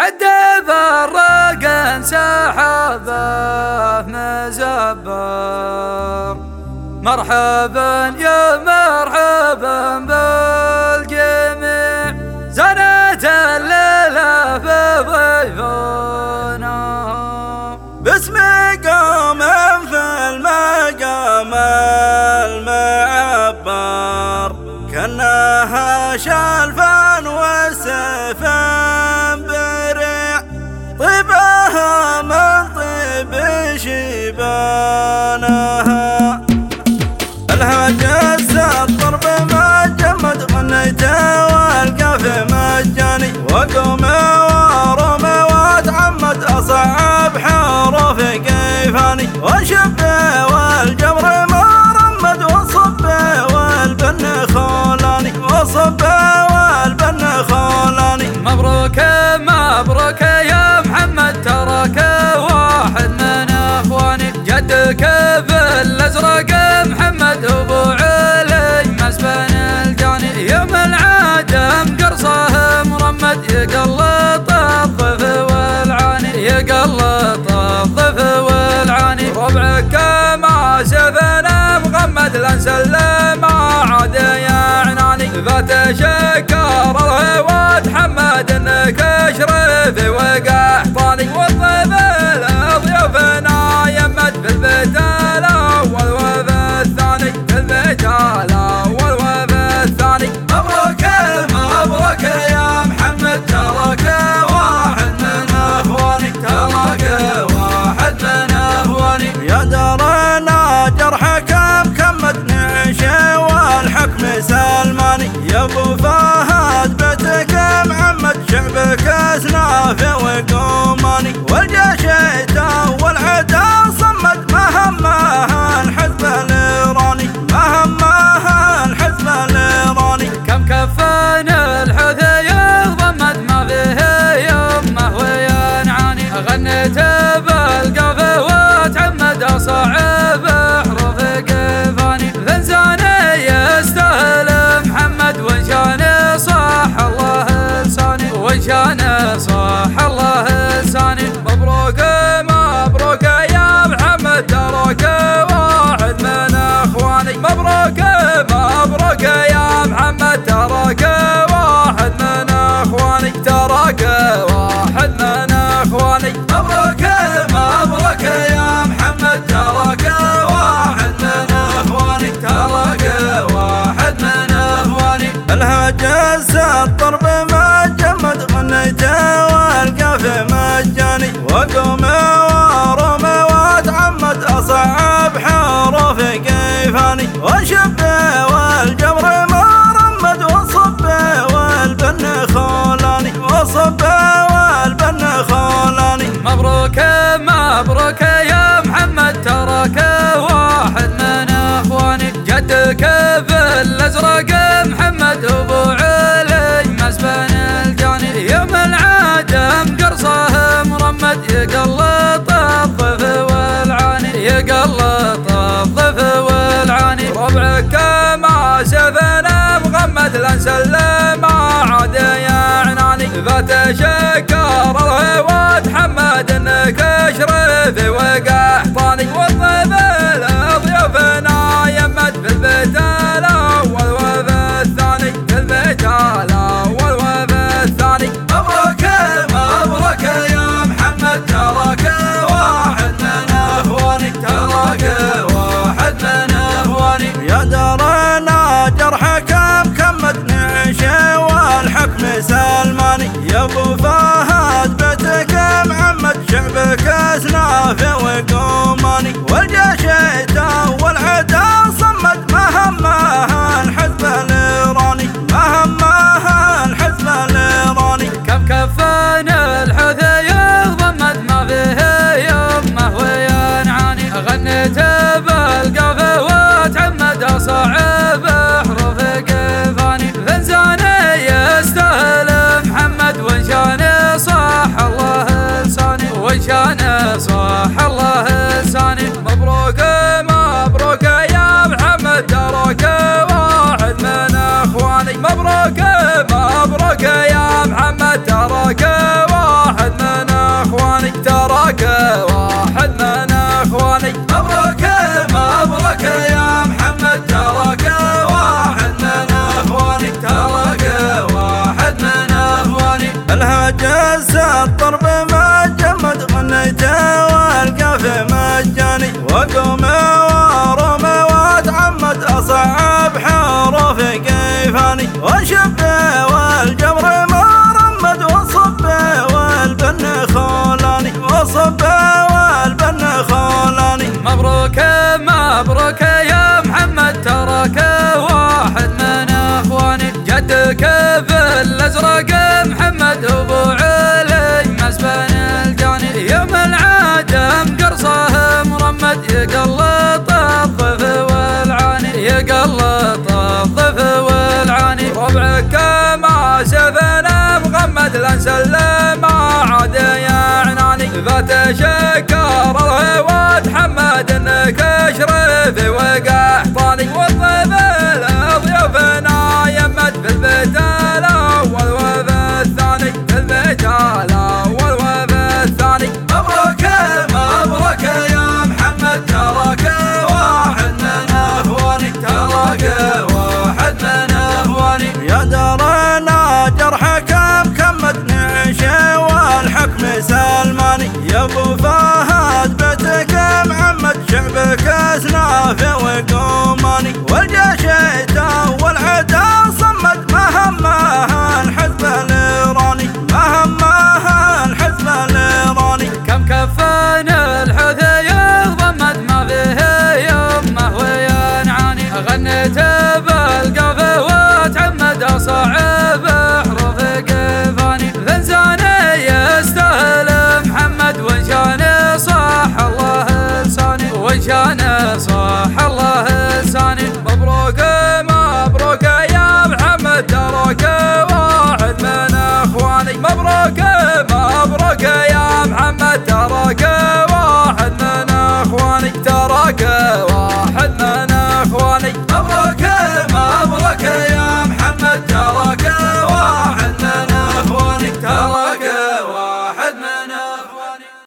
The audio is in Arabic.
عدى فرقا سحابه مزبر. مرحبا يا مرحبا بالجميع، زنت الليلة في ضيفنا باسم قوم في المقام المعبر، كأنها شلفا وسيفا بريع، طيبها من طيب شيبانها. الهجس الضرب مجمد غنيته والقف مجاني، وقوم ورمي واتعمد اصعب حروف كيفاني، وانشب والجمر مرمد وصب والبن خولاني، وصب والبن خولاني. مبروك مبروك يا محمد، تراك واحد من اخواني، جدك بالازرق محمد ابو علي مسبن الجاني، يوم العدم قرصه مرمد يقلط الضف والعاني، يقلط الضف والعاني. ربعك ما سفنا مغمد لنسلم عاد يا عناني، فات شكر الهوى تحمد انك اشرفي وقحطاني، والضيف لضيوفنا يمد في البيت الاول وفي الثاني، في البيت الاول وفي الثاني. مبروك مبروك يا محمد، تراك واحد من اخواني، تراك واحد من اخواني. يا دارنا جرحك مكمد نعشه والحكم سلماني، يا ابو فهد بيتك محمد شعبك اسناف وقوماني، والجيش والعدا صمد مهمها الحزب الايراني، مهمها الحزب الايراني. كم كفان الحوثي يضمد ما فيه يمه وينعاني، غنيت بالقافه وتعمد اصعب حروف كيفاني، فنزاني يستاهل محمد وان شان صح الله لساني، وان شان صح الله لساني. مبروك مبروك يا محمد، تراك واحد من اخواني، مبروك مبروك يا محمد، تراك واحد من اخواني، تراك واحد من اخواني. مبروك مبروك يا محمد، تراك واحد من اخواني، تراك واحد من اخواني. الهجس الضرب مجمد غنيته والقف مجاني، وقوم ورمي واتعمد اصعب حروف كيفاني، وانشب والجمر مرمد وصب والبن خولاني، وصب والبن خولاني. مبروك مبروك يا محمد، تراك واحد من اخواني، جدك بالازرق محمد ابو علي مسبن الجاني، يوم العدم قرصه مرمد يقلط الضف والعاني، يقلط الضف والعاني. ربعك ما سفنا مغمد لنسلم عاد يا عناني، فات شكر الهوى تحمد انك اشرفي وقحطاني، والضيف لضيوفنا يمد في البيت الاول وفي الثاني، في البيت الاول وفي الثاني. مبروك مبروك يا محمد، تراك واحد من اخواني، تراك واحد من اخواني. يا دارنا جرحك مكمد نعشه والحكم سلماني، يا ابو فهد بيتك محمد شعبك اسناف وقوماني، والجيش والعدا صمد مهمها الحزب الايراني، مهمها الحزب الايراني. كم كفان الحوثي يضمد ما فيه يمه وينعاني، غنيت بالقافه وتعمد اصعب حروف كيفاني، فنزاني يستاهل محمد وان شان صح الله لساني، وان شان صح الله جس الطرب مجمد غنيته والقافي مجاني وقوم ورم واتعمد اصعب حروف كيفاني وانشب والجمر مرمد وصب والبن خولاني وصب والبن خولاني. مبروك مبروك يا محمد تراك واحد من اخواني جدك في الازرق محمد ابو علي مسبن الجاني يوم العدم قرصه مرمد يقلط الضف والعاني يقلط الضف والعاني ربعك ما سفنا مغمد لا نسلم عاد يا عناني فات شكر الهوى تحمد انك اشرفي وقحطاني والضيف ضيوفنا يمد في البيت الاول وفي الثاني في البيت الاول وفي الثاني. مبروك مبروك يا محمد تراك واحد من اخواني تراك واحد من اخواني يا دارنا جرحك مكمد نعشه والحكم سلماني يا ابو فهد بيتك محمد شعبك اسنافي وقوماني والجيش والعدا صمد مهمها الحزب الايراني مهمها الحزب الايراني. كم كفان الحوثي ضمد ما فيه يمه وينعاني غنيت بالقافي وتعمد اصعب حروف كيفاني فنزاني يستاهل محمد وان شان صح الله لساني وان شان صح